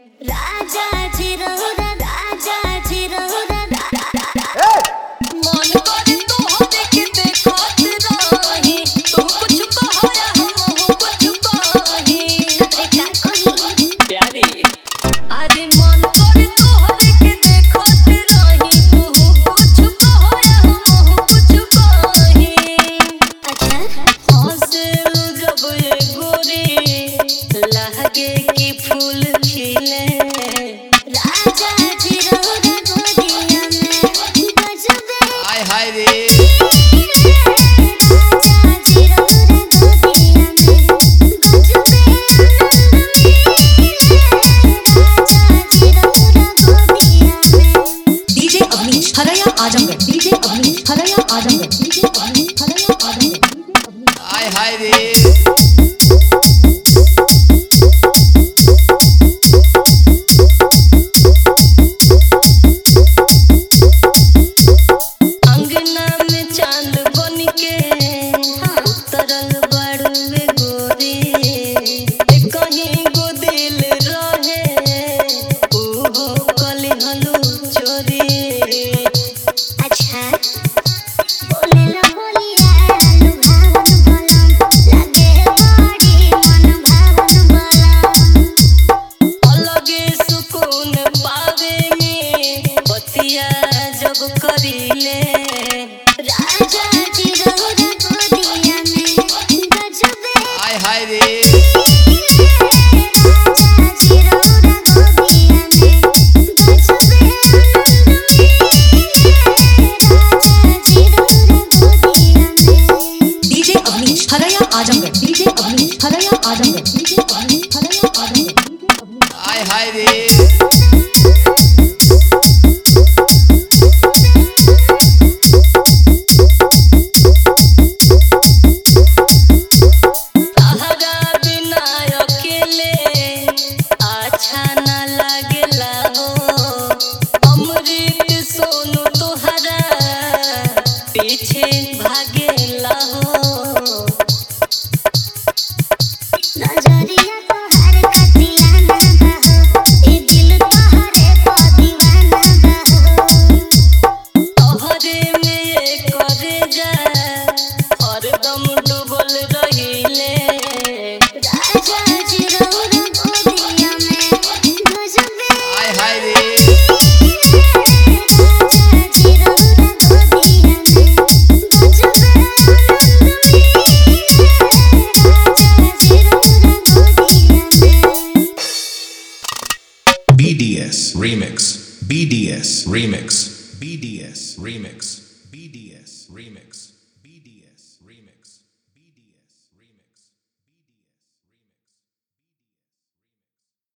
राजा जी रहुरा राजा जी रहुरा मन करे तो देख देखत रही तू कुछ कहाया हम कुछ कही अरे का कही प्यारी अरे मन करे तो देख देखत रही तू कुछ कहाया हम कुछ कही अच्छा हंसे जब ये गोरी लहगे की फूल खिले राजा जी रहुरा गोदिया में गजबे हाय हाय रे राजा जी रहुरा गोदिया में गजबे आनंद मिले राजा जी रहुरा गोदिया में DJ Avnish Haraya Azamgarh DJ Avnish Haraya Azamgarh DJ Avnish Haraya Azamgarh हाय हाय रे अंगना में चांद बन के उतरल बड़ुए गोरी कहीं गो दिल रहे ओहो कली हलू चोरी अच्छा बोलेला बोलिया लुभावन बलम लगे बड़ी मन भावन बलम अलगे सुकून पावे में बतिया जब करीले राजा जी रहुरा गोदिया में गजबे हाय हाय रे राजा जी रहुरा गोदिया में गजबे आनंद मिले राजा जी रहुरा गोदिया में DJ Avnish Haraya Azamgarh DJ Avnish Haraya Azamgarh DJ Avnish Haraya Azamgarh DJ Avnish हाय हाय रे तहरा बिना अकेले अच्छा ना लागेला हो अमृत सोनू तोहरा पीछे भागेला हो नजरिया तोहर कतियाना बहो ए दिल तोहरे पे दीवाना बहो तोहरे में ये करे जा हरदम डूबल रहिले राजा जी रहुरा गोदिया में गजबे हाय हाय रे राजा जी रहुरा गोदिया में गजबे आनंद मिले राजा जी रहुरा गोदिया में BDS Remix BDS Remix BDS Remix BDS Remix